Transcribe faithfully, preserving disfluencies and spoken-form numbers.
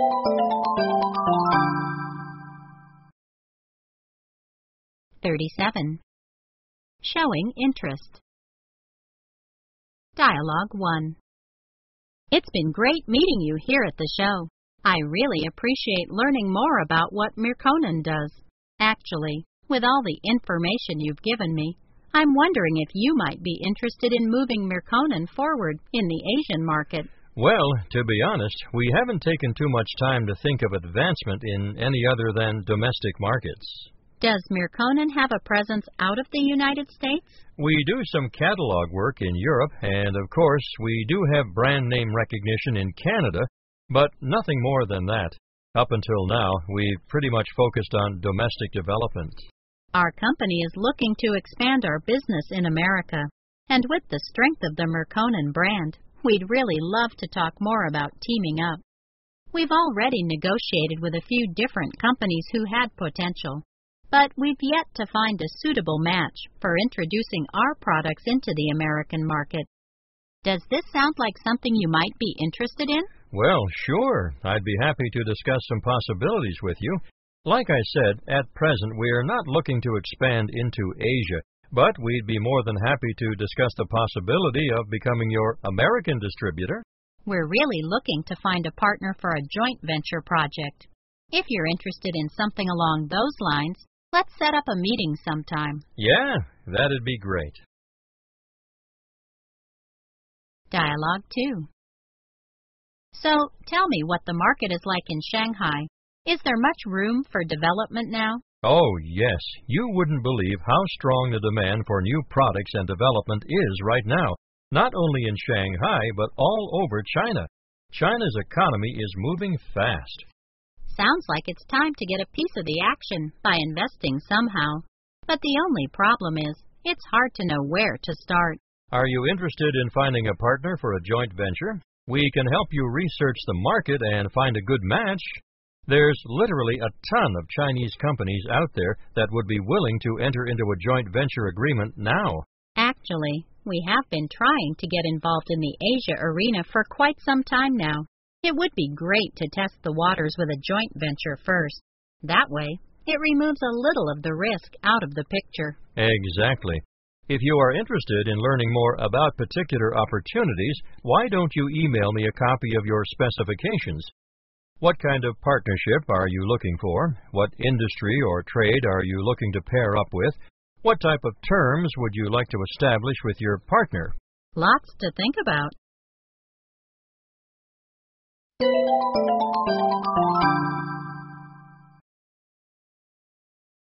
thirty-seven. Showing interest. Dialogue one. It's been great meeting you here at the show. I really appreciate learning more about what Mirconon does. Actually, with all the information you've given me, I'm wondering if you might be interested in moving Mirconon forward in the Asian market. Well, to be honest, we haven't taken too much time to think of advancement in any other than domestic markets. Does Mirconon have a presence out of the United States? We do some catalog work in Europe, and of course, we do have brand name recognition in Canada, but nothing more than that. Up until now, we've pretty much focused on domestic development. Our company is looking to expand our business in America, and with the strength of the Mirconon brand, we'd really love to talk more about teaming up. We've already negotiated with a few different companies who had potential, but we've yet to find a suitable match for introducing our products into the American market. Does this sound like something you might be interested in? Well, sure. I'd be happy to discuss some possibilities with you. Like I said, at present we are not looking to expand into Asia, but we'd be more than happy to discuss the possibility of becoming your American distributor. We're really looking to find a partner for a joint venture project. If you're interested in something along those lines, let's set up a meeting sometime. Yeah, that'd be great. Dialogue two. So, tell me what the market is like in Shanghai. Is there much room for development now? Oh, yes. You wouldn't believe how strong the demand for new products and development is right now, not only in Shanghai, but all over China. China's economy is moving fast. Sounds like it's time to get a piece of the action by investing somehow. But the only problem is, it's hard to know where to start. Are you interested in finding a partner for a joint venture? We can help you research the market and find a good match. There's literally a ton of Chinese companies out there that would be willing to enter into a joint venture agreement now. Actually, we have been trying to get involved in the Asia arena for quite some time now. It would be great to test the waters with a joint venture first. That way, it removes a little of the risk out of the picture. Exactly. If you are interested in learning more about particular opportunities, why don't you email me a copy of your specifications? What kind of partnership are you looking for? What industry or trade are you looking to pair up with? What type of terms would you like to establish with your partner? Lots to think about.